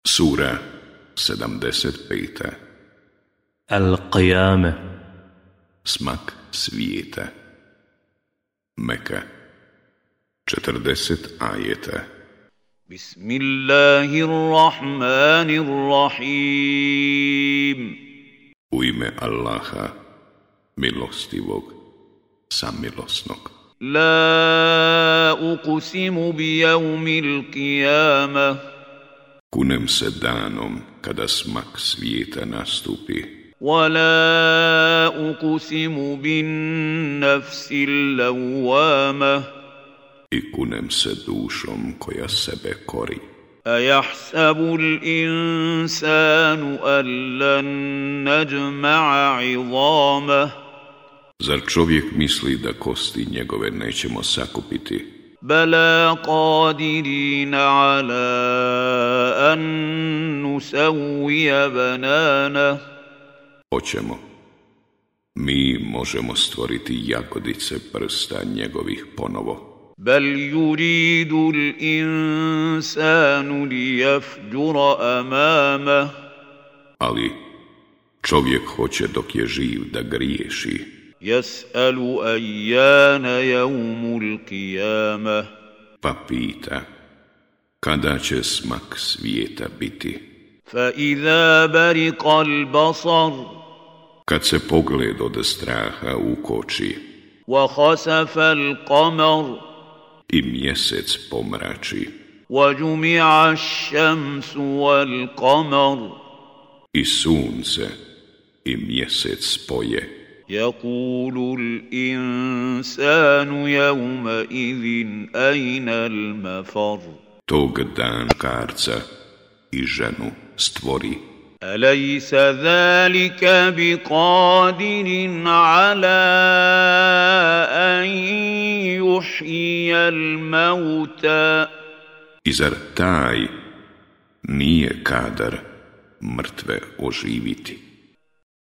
Sura 75. Al-Qiyame. Smak svijeta. Meka. 40 ajeta. Bismillahirrahmanirrahim. U ime Allaha, milostivog, samilosnog. La uqsimu bi yawmil qiyamah. Kunem se danom kada smak svijeta nastupi. Wala uqsimu bin nafsil lawwamah. I kunem se dušom koja sebe kori. Ayahsabu al-insanu an lan najma'a 'idhamah. Zar čovjek misli da kosti njegove nećemo sakupiti? Bala qadirina ala an nusawwiya banana. Hoćemo. Mi možemo stvoriti jagodice prsta njegovih ponovo. Bal yuridu al-insanu liyafjura amamah. Ali čovjek hoće dok je živ da griješi. Yas'alu ayyana yawmul qiyamah. Pa pita, kada će smak svijeta biti? Fa idha bariqa al-basar. Kad se pogled od straha ukoči. Wa khasafa al-qamar. I mjesec pomrači. Wa jumi'a ash-shamsu wal-qamar. I sunce i mjesec spoje. يقول الإنسان يومئذ أين المفر. Tog dan karca i ženu stvori. أليس ذلك بقادر على أن يحيي الموتى. I zar taj nije kadar mrtve oživiti?